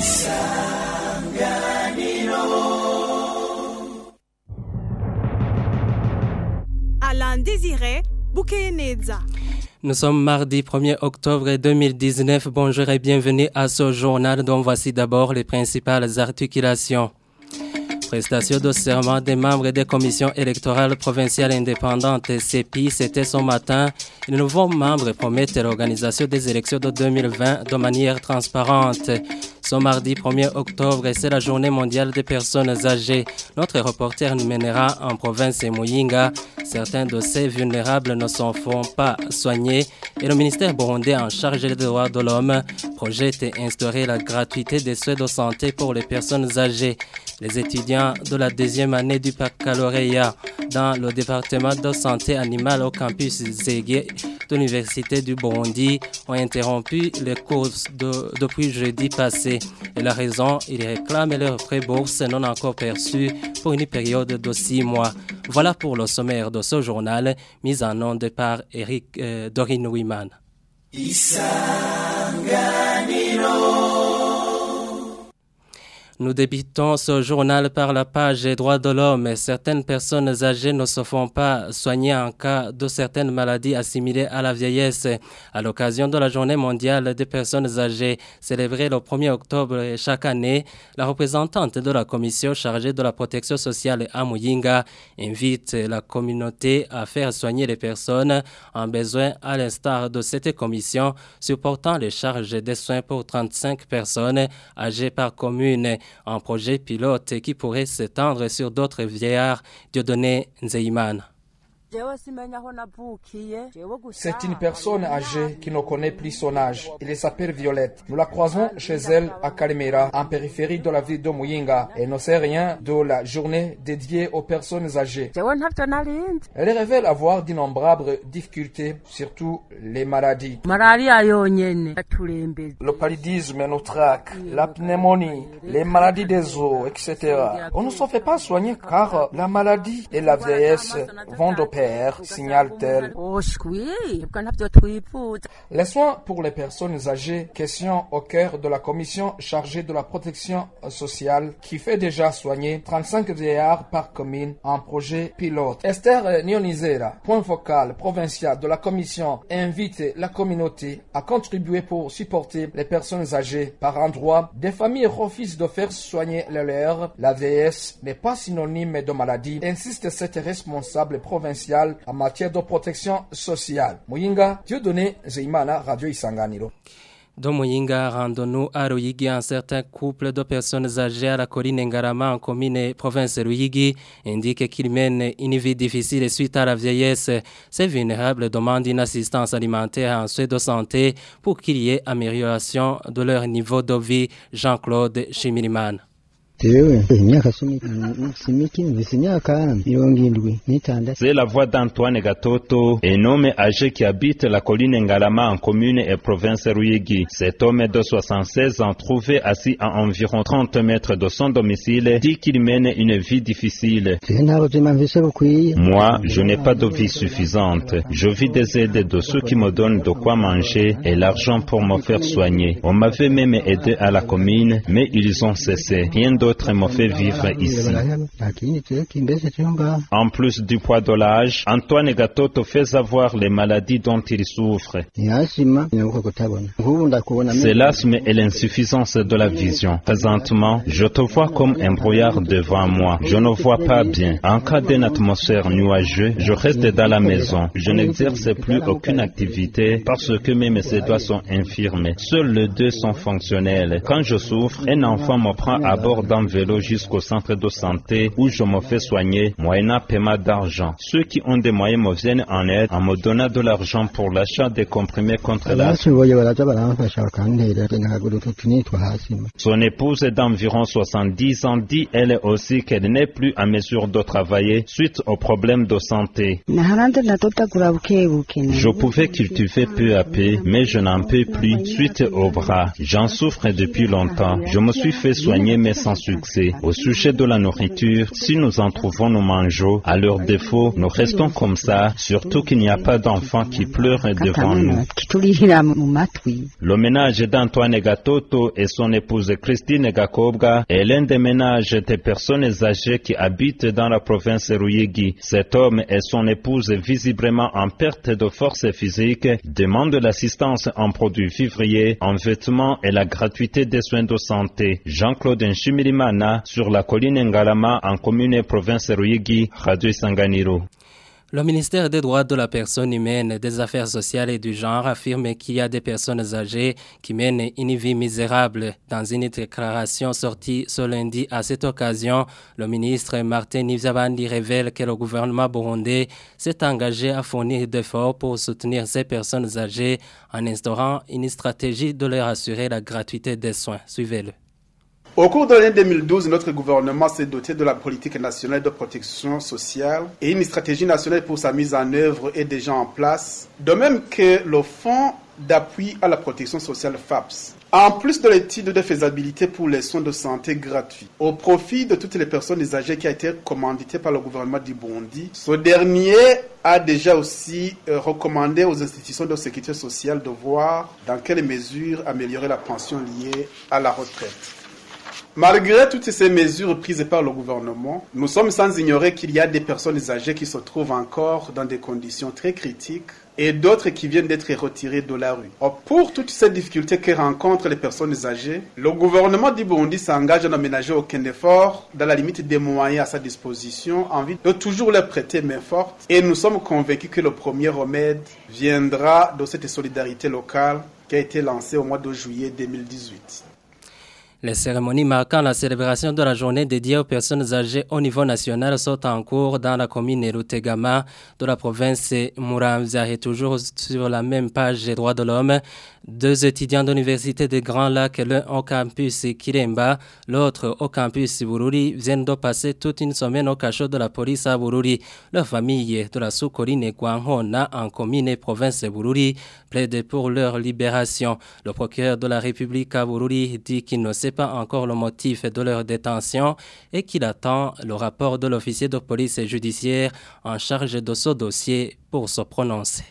Alain Désiré Boukeneza. Nous sommes mardi 1er octobre 2019. Bonjour et bienvenue à ce journal dont voici d'abord les principales articulations. Prestation de serment des membres des commissions électorales provinciales indépendantes CEPI, c'était ce matin. Les nouveaux membres promettent l'organisation des élections de 2020 de manière transparente. Ce mardi 1er octobre, c'est la journée mondiale des personnes âgées. Notre reporter nous mènera en province Muyinga. Certains de ces vulnérables ne s'en font pas soigner et le ministère burundais en charge des droits de l'homme projette d'instaurer la gratuité des soins de santé pour les personnes âgées. Les étudiants de la deuxième année du baccalauréat dans le département de santé animale au campus Zégué de l'Université du Burundi ont interrompu les cours depuis jeudi passé. Et la raison, ils réclament leur pré-bourse non encore perçue pour une période de 6 mois. Voilà pour le sommaire de ce journal, mis en onde par Dorine Wiman. Nous débutons ce journal par la page des droits de l'homme. Certaines personnes âgées ne se font pas soigner en cas de certaines maladies assimilées à la vieillesse. À l'occasion de la journée mondiale des personnes âgées, célébrée le 1er octobre chaque année, la représentante de la commission chargée de la protection sociale à Muyinga invite la communauté à faire soigner les personnes en besoin à l'instar de cette commission supportant les charges des soins pour 35 personnes âgées par commune. Un projet pilote qui pourrait s'étendre sur d'autres vieillards. Dieudonné Nzeyimana. C'est une personne âgée qui ne connaît plus son âge. Elle s'appelle Violette. Nous la croisons chez elle à Kalemera, en périphérie de la ville de Muyinga. Elle ne sait rien de la journée dédiée aux personnes âgées. Elle révèle avoir d'innombrables difficultés, surtout les maladies. Le paludisme nous traque, la pneumonie, les maladies des os, etc. On ne se fait pas soigner car la maladie et la vieillesse vont de pair. Signale-t-elle. Les soins pour les personnes âgées, question au cœur de la commission chargée de la protection sociale qui fait déjà soigner 35 vieillards par commune en projet pilote. Esther Nionizera, point focal provincial de la commission, invite la communauté à contribuer pour supporter les personnes âgées. Par endroit, des familles refusent de faire soigner les leurs. La vieillesse n'est pas synonyme de maladie, insiste cette responsable provinciale en matière de protection sociale. Muyinga, Dieudonné Nzeyimana, Radio Isanganiro. De Muyinga, rendons-nous à Ruyigi. Un certain couple de personnes âgées à la colline Ngarama en commune et province Ruyigi indique qu'ils mènent une vie difficile suite à la vieillesse. Ces vulnérables demandent une assistance alimentaire en soins de santé pour qu'il y ait amélioration de leur niveau de vie. Jean-Claude Chimiriman. C'est la voix d'Antoine Gatoto, un homme âgé qui habite la colline Ngalama en commune et province Ruyigi. Cet homme de 76 ans, trouvé assis à environ 30 mètres de son domicile, dit qu'il mène une vie difficile. Moi, je n'ai pas de vie suffisante. Je vis des aides de ceux qui me donnent de quoi manger et l'argent pour me faire soigner. On m'avait même aidé à la commune, mais ils ont cessé. Rien d'autre me fait vivre ici. En plus du poids de l'âge, Antoine Gatoto fait savoir les maladies dont il souffre. C'est l'asthme et l'insuffisance de la vision. Présentement, je te vois comme un brouillard devant moi. Je ne vois pas bien. En cas d'une atmosphère nuageuse, je reste dans la maison. Je n'exerce plus aucune activité parce que même mes doigts sont infirmes. Seuls les deux sont fonctionnels. Quand je souffre, un enfant me prend à bord d'un vélo jusqu'au centre de santé où je me fais soigner moyennant paiement d'argent. Ceux qui ont des moyens me viennent en aide en me donnant de l'argent pour l'achat des comprimés contre l'asthme. Son épouse d'environ 70 ans dit elle aussi qu'elle n'est plus en mesure de travailler suite aux problèmes de santé. Je pouvais cultiver peu à peu, mais je n'en peux plus suite au bras. J'en souffre depuis longtemps. Je me suis fait soigner mais sans succès. succès. Au sujet de la nourriture, si nous en trouvons, nous mangeons. À leur défaut, nous restons comme ça, surtout qu'il n'y a pas d'enfants qui pleurent devant nous. Le ménage d'Antoine Gatoto et son épouse Christine Gakobga est l'un des ménages des personnes âgées qui habitent dans la province Ruyigi. Cet homme et son épouse, visiblement en perte de force physique, demandent l'assistance en produits vivriers, en vêtements et la gratuité des soins de santé. Jean-Claude Nshimirimana sur la colline Ngalama en commune et province Ruyigi, Radio Sanganiro. Le ministère des droits de la personne humaine, des affaires sociales et du genre affirme qu'il y a des personnes âgées qui mènent une vie misérable. Dans une déclaration sortie ce lundi à cette occasion, le ministre Martin Nivyabandi révèle que le gouvernement burundais s'est engagé à fournir d'efforts pour soutenir ces personnes âgées en instaurant une stratégie de leur assurer la gratuité des soins. Suivez-le. Au cours de l'année 2012, notre gouvernement s'est doté de la politique nationale de protection sociale et une stratégie nationale pour sa mise en œuvre est déjà en place, de même que le Fonds d'appui à la protection sociale FAPS. En plus de l'étude de faisabilité pour les soins de santé gratuits, au profit de toutes les personnes âgées qui a été commanditée par le gouvernement du Burundi, ce dernier a déjà aussi recommandé aux institutions de sécurité sociale de voir dans quelle mesure améliorer la pension liée à la retraite. Malgré toutes ces mesures prises par le gouvernement, nous sommes sans ignorer qu'il y a des personnes âgées qui se trouvent encore dans des conditions très critiques et d'autres qui viennent d'être retirées de la rue. Pour toutes ces difficultés que rencontrent les personnes âgées, le gouvernement du Burundi s'engage à n'aménager aucun effort dans la limite des moyens à sa disposition en vue de toujours leur prêter main forte et nous sommes convaincus que le premier remède viendra de cette solidarité locale qui a été lancée au mois de juillet 2018. Les cérémonies marquant la célébration de la journée dédiée aux personnes âgées au niveau national sont en cours dans la commune Rutegama de la province Muramvya. Et toujours sur la même page des droits de l'homme, 2 étudiants d'université de Grand Lac, l'un au campus Kiremba, l'autre au campus Bururi, viennent de passer toute une semaine au cachot de la police à Bururi. Leur famille de la sous-colline Guanhona en commune et province Bururi plaide pour leur libération. Le procureur de la République à Bururi dit qu'il ne sait pas encore le motif de leur détention et qu'il attend le rapport de l'officier de police judiciaire en charge de ce dossier pour se prononcer.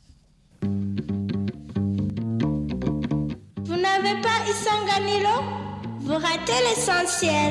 Vous n'avez pas Isanganilo? Vous ratez l'essentiel.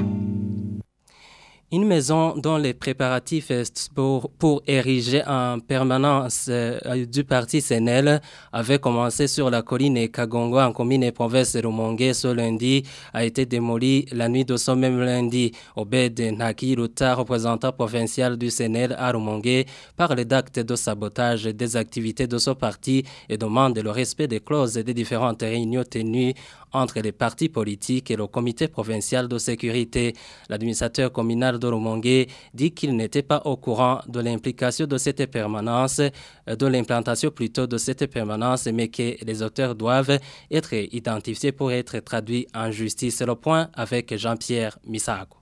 Une maison dont les préparatifs pour ériger en permanence du parti CNL avait commencé sur la colline Kagongo en commune et province Rumongue ce lundi a été démolie la nuit de ce même lundi. Obed Nakiruta, représentant provincial du CNL à Rumongue, parle d'actes de sabotage des activités de ce parti et demande le respect des clauses des différentes réunions tenues entre les partis politiques et le comité provincial de sécurité. L'administrateur communal de Rumongue dit qu'il n'était pas au courant de l'implication de cette permanence, de l'implantation plutôt de cette permanence, mais que les auteurs doivent être identifiés pour être traduits en justice. C'est le point avec Jean-Pierre Misago.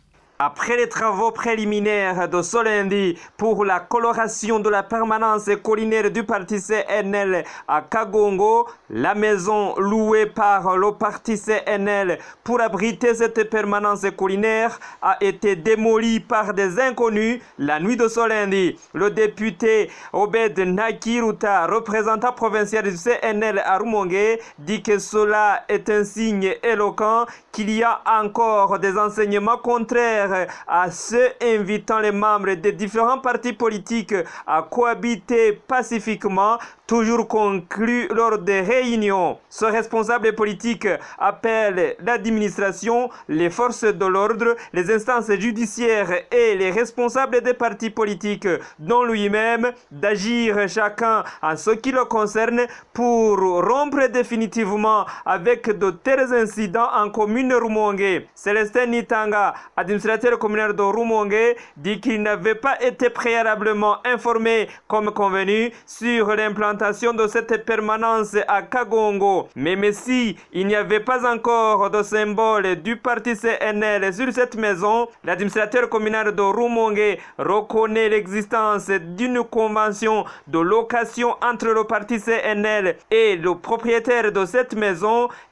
Après les travaux préliminaires de ce lundi pour la coloration de la permanence collinaire du parti CNL à Kagongo, la maison louée par le parti CNL pour abriter cette permanence collinaire a été démolie par des inconnus la nuit de ce lundi. Le député Obed Nakiruta, représentant provincial du CNL à Rumongue, dit que cela est un signe éloquent qu'il y a encore des enseignements contraires à ceux invitant les membres des différents partis politiques à cohabiter pacifiquement, toujours conclu lors des réunions. Ce responsable politique appelle l'administration, les forces de l'ordre, les instances judiciaires et les responsables des partis politiques, dont lui-même, d'agir chacun en ce qui le concerne pour rompre définitivement avec de tels incidents en commune Rumongue. Célestin Nitanga, administrateur communal de Rumongue, dit qu'il n'avait pas été préalablement informé comme convenu sur l'implantation de cette permanence à Kagongo. Même si il n'y avait pas encore de symbole du parti CNL sur cette maison, l'administrateur communal de Rumongue reconnaît l'existence d'une convention de location entre le parti CNL et le propriétaire de cette maison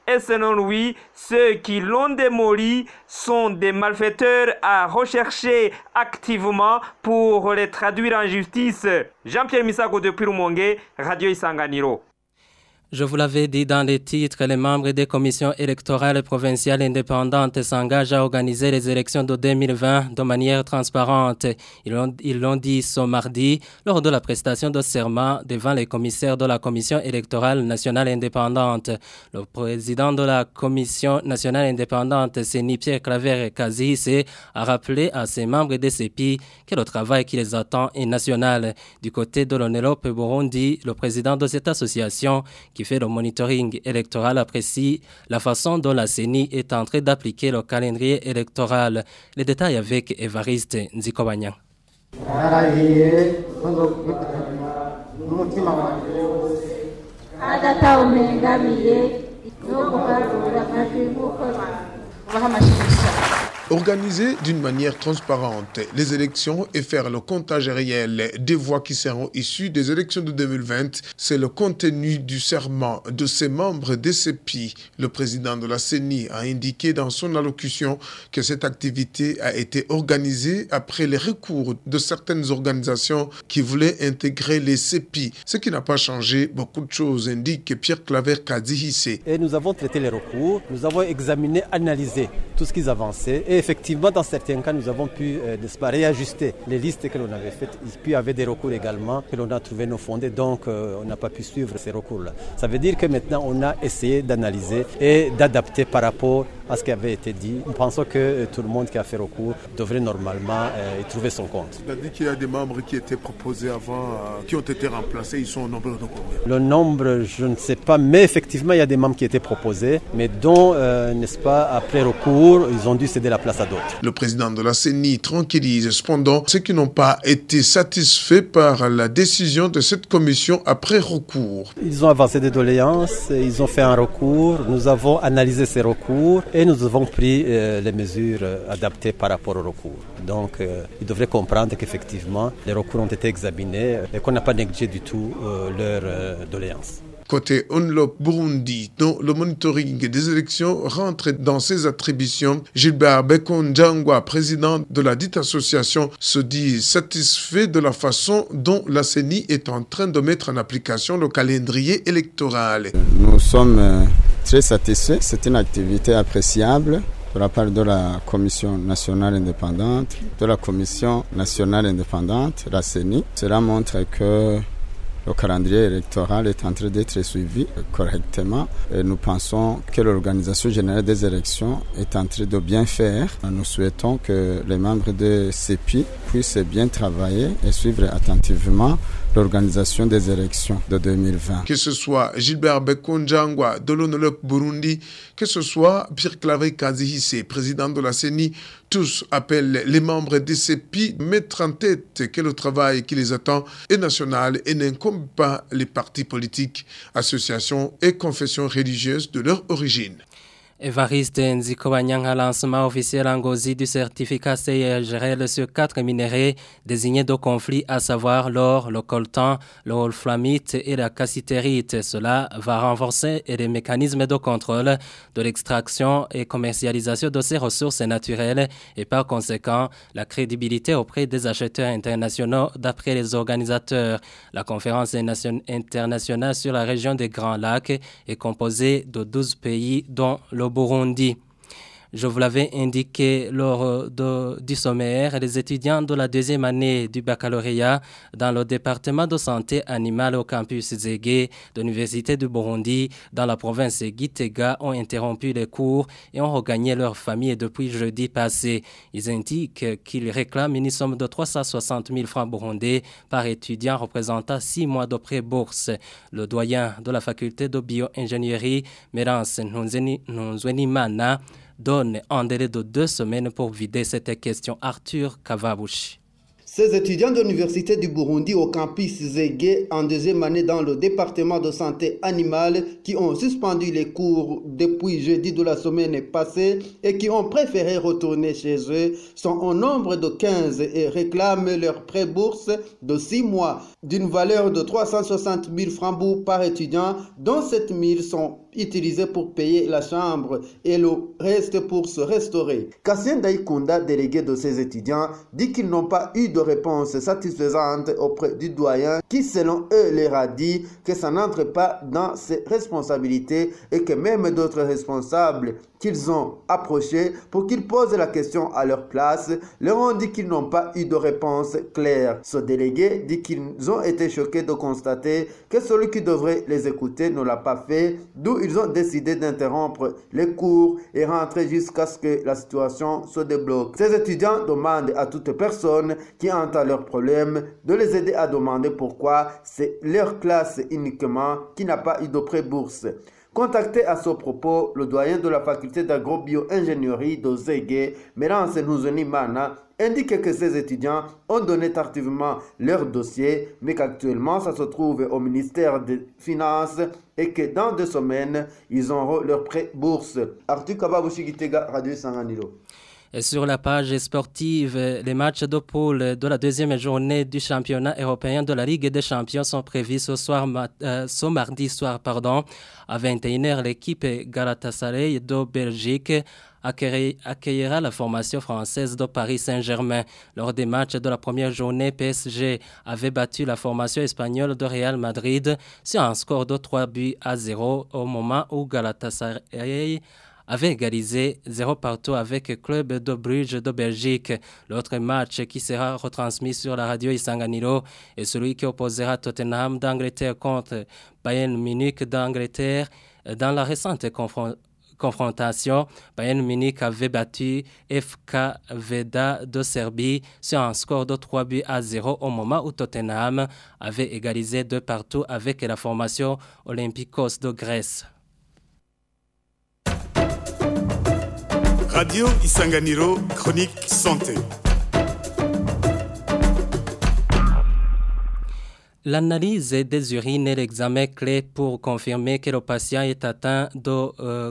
et selon lui, ceux qui l'ont démoli sont des malfaiteurs à rechercher activement pour les traduire en justice. Jean-Pierre Misago depuis Rumonge, Radio Isanganiro. Je vous l'avais dit dans les titres, les membres des commissions électorales provinciales indépendantes s'engagent à organiser les élections de 2020 de manière transparente. Ils l'ont dit ce mardi lors de la prestation de serment devant les commissaires de la commission électorale nationale indépendante. Le président de la commission nationale indépendante, Seni Pierre Claver Kazihise, a rappelé à ses membres des CEPI que le travail qui les attend est national. Du côté de l'ONELOP Burundi, le président de cette association qui fait le monitoring électoral apprécie la façon dont la CENI est en train d'appliquer le calendrier électoral. Les détails avec Évariste Nzikobanya. Organiser d'une manière transparente les élections et faire le comptage réel des voix qui seront issues des élections de 2020, c'est le contenu du serment de ces membres des CEPI. Le président de la CENI a indiqué dans son allocution que cette activité a été organisée après les recours de certaines organisations qui voulaient intégrer les CEPI. Ce qui n'a pas changé beaucoup de choses, indique Pierre Claver Kazihise. Et nous avons traité les recours, nous avons examiné, analysé tout ce qu'ils avançaient. Et effectivement, dans certains cas, nous avons pu réajuster les listes que l'on avait faites. Puis il y avait des recours également que l'on a trouvé non fondés, donc on n'a pas pu suivre ces recours-là. Ça veut dire que maintenant, on a essayé d'analyser et d'adapter par rapport à ce qui avait été dit. Nous pensons que tout le monde qui a fait recours devrait normalement y trouver son compte. Il a dit qu'il y a des membres qui étaient proposés avant, qui ont été remplacés. Ils sont au nombre de combien? Le nombre, je ne sais pas, mais effectivement, il y a des membres qui étaient proposés, mais dont, n'est-ce pas, après recours, ils ont dû céder la place à d'autres. Le président de la CENI tranquillise cependant ceux qui n'ont pas été satisfaits par la décision de cette commission après recours. Ils ont avancé des doléances, ils ont fait un recours, nous avons analysé ces recours et nous avons pris les mesures adaptées par rapport au recours. Donc, ils devraient comprendre qu'effectivement, les recours ont été examinés et qu'on n'a pas négligé du tout leurs doléances. Côté ONELOP Burundi, dont le monitoring des élections rentre dans ses attributions, Gilbert Bekonjangwa, président de la dite association, se dit satisfait de la façon dont la CENI est en train de mettre en application le calendrier électoral. Nous sommes très satisfaits, c'est une activité appréciable de la part de la Commission nationale indépendante, de la Commission nationale indépendante, la CENI. Cela montre que le calendrier électoral est en train d'être suivi correctement et nous pensons que l'organisation générale des élections est en train de bien faire. Nous souhaitons que les membres de CEPI puissent bien travailler et suivre attentivement l'organisation des élections de 2020. Que ce soit Gilbert Bekonjangwa de l'ONELOP Burundi, que ce soit Pierre Claver Kazihise, président de la CENI, tous appellent les membres des CEPI mettre en tête que le travail qui les attend est national et n'incombe pas les partis politiques, associations et confessions religieuses de leur origine. Évariste Nzikobanyang a lancement officiel en Gozi du certificat CIRGL sur 4 minéraux désignés de conflit, à savoir l'or, le coltan, le wolframite et la cassitérite. Cela va renforcer les mécanismes de contrôle de l'extraction et commercialisation de ces ressources naturelles et par conséquent la crédibilité auprès des acheteurs internationaux d'après les organisateurs. La conférence internationale sur la région des Grands Lacs est composée de 12 pays dont le Burundi. Je vous l'avais indiqué lors du sommaire, les étudiants de la deuxième année du baccalauréat dans le département de santé animale au campus Zégué de l'Université du Burundi dans la province Gitega ont interrompu les cours et ont regagné leur famille depuis jeudi passé. Ils indiquent qu'ils réclament une somme de 360 000 francs burundais par étudiant représentant 6 mois de pré-bourse. Le doyen de la faculté de bio-ingénierie, Merance Nzwenimana, donne un délai de 2 semaines pour vider cette question. Arthur Kavabushi. Ces étudiants de l'Université du Burundi au campus Zégué en deuxième année dans le département de santé animale qui ont suspendu les cours depuis jeudi de la semaine passée et qui ont préféré retourner chez eux sont au nombre de 15 et réclament leur pré-bourse de 6 mois d'une valeur de 360 000 francs par étudiant, dont 7 000 sont utilisé pour payer la chambre et le reste pour se restaurer. Cassien Daïkounda, délégué de ces étudiants, dit qu'ils n'ont pas eu de réponse satisfaisante auprès du doyen qui, selon eux, leur a dit que ça n'entre pas dans ses responsabilités et que même d'autres responsables qu'ils ont approchés pour qu'ils posent la question à leur place leur ont dit qu'ils n'ont pas eu de réponse claire. Ce délégué dit qu'ils ont été choqués de constater que celui qui devrait les écouter ne l'a pas fait, d'où ils ont décidé d'interrompre les cours et rentrer jusqu'à ce que la situation se débloque. Ces étudiants demandent à toute personne qui entend leurs problèmes de les aider à demander pourquoi c'est leur classe uniquement qui n'a pas eu de pré-bourse. Contacté à ce propos, le doyen de la faculté d'agro-bio-ingénierie de Zégué, Mérance Nouzonimana, indique que ces étudiants ont donné tardivement leur dossier, mais qu'actuellement ça se trouve au ministère des Finances et que dans 2 semaines, ils auront leur pré-bourse. Arthur Kababushigitega, Radio Sanganilo. Et sur la page sportive, les matchs de poule de la deuxième journée du championnat européen de la Ligue des Champions sont prévus ce mardi soir. À 21h, l'équipe Galatasaray de Belgique accueillera la formation française de Paris Saint-Germain. Lors des matchs de la première journée, PSG avait battu la formation espagnole de Real Madrid sur un score de 3-0 au moment où Galatasaray avait égalisé 0-0 avec Club de Bruges de Belgique. L'autre match qui sera retransmis sur la radio Isanganiro est celui qui opposera Tottenham d'Angleterre contre Bayern Munich d'Angleterre. Dans la récente confrontation, Bayern Munich avait battu FK Veda de Serbie sur un score de 3-0 au moment où Tottenham avait égalisé 2-2 avec la formation Olympiakos de Grèce. Radio Isanganiro, chronique santé. L'analyse des urines est l'examen clé pour confirmer que le patient est atteint de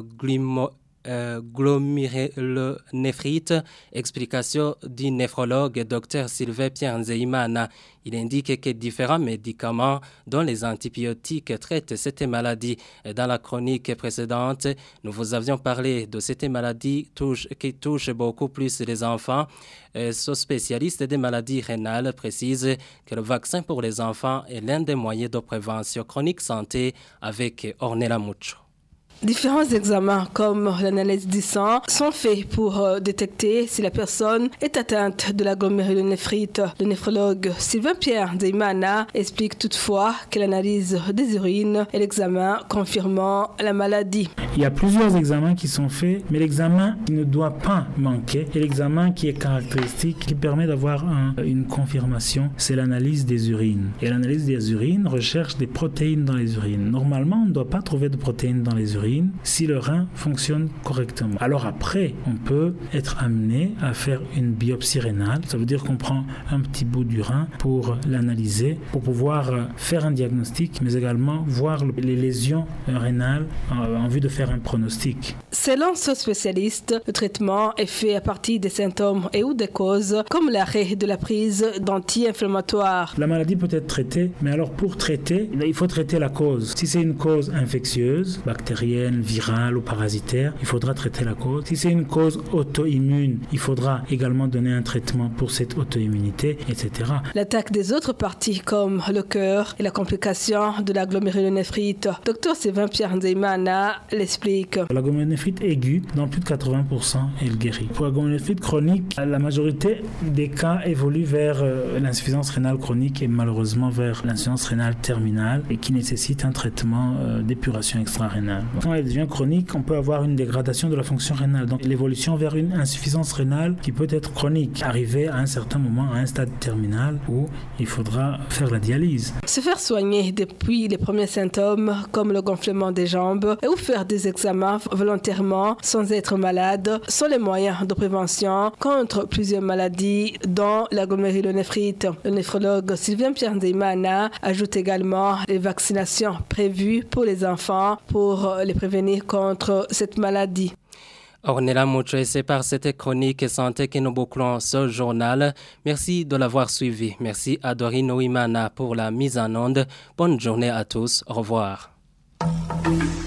glomérulonéphrite. Explication du néphrologue Dr Sylvain Pierre Nzeimana. Il indique que différents médicaments, dont les antibiotiques, traitent cette maladie. Dans la chronique précédente, nous vous avions parlé de cette maladie qui touche beaucoup plus les enfants. Ce spécialiste des maladies rénales précise que le vaccin pour les enfants est l'un des moyens de prévention chronique santé avec Ornella Mucho. Différents examens comme l'analyse du sang sont faits pour détecter si la personne est atteinte de la glomérulonéphrite. Le néphrologue Sylvain Pierre Nzeimana explique toutefois que l'analyse des urines est l'examen confirmant la maladie. Il y a plusieurs examens qui sont faits, mais l'examen qui ne doit pas manquer et l'examen qui est caractéristique, qui permet d'avoir une confirmation, c'est l'analyse des urines. Et l'analyse des urines recherche des protéines dans les urines. Normalement, on ne doit pas trouver de protéines dans les urines si le rein fonctionne correctement. Alors après, on peut être amené à faire une biopsie rénale. Ça veut dire qu'on prend un petit bout du rein pour l'analyser, pour pouvoir faire un diagnostic, mais également voir les lésions rénales en vue de faire un pronostic. Selon ce spécialiste, le traitement est fait à partir des symptômes et ou des causes, comme l'arrêt de la prise d'anti-inflammatoires. La maladie peut être traitée, mais alors pour traiter, il faut traiter la cause. Si c'est une cause infectieuse, bactérienne, virale ou parasitaire, il faudra traiter la cause. Si c'est une cause auto-immune, il faudra également donner un traitement pour cette auto-immunité, etc. L'attaque des autres parties comme le cœur et la complication de la glomérulonéphrite. Dr Sylvain Pierre Nzeimana l'explique. La glomérulonéphrite aiguë, dans plus de 80%, elle guérit. Pour la glomérulonéphrite chronique, la majorité des cas évoluent vers l'insuffisance rénale chronique et malheureusement vers l'insuffisance rénale terminale et qui nécessite un traitement d'épuration extra-rénale. Quand elle devient chronique, on peut avoir une dégradation de la fonction rénale. Donc l'évolution vers une insuffisance rénale qui peut être chronique, arriver à un certain moment, à un stade terminal où il faudra faire la dialyse. Se faire soigner depuis les premiers symptômes comme le gonflement des jambes ou faire des examens volontairement sans être malade sont les moyens de prévention contre plusieurs maladies dont la glomérulonéphrite. Le néphrologue Sylvain Pierre Nzeimana ajoute également les vaccinations prévues pour les enfants pour les prévenir contre cette maladie. Ornella Mucho, c'est par cette chronique santé que nous bouclons ce journal. Merci de l'avoir suivi. Merci à Dorine Ouimana pour la mise en onde. Bonne journée à tous. Au revoir.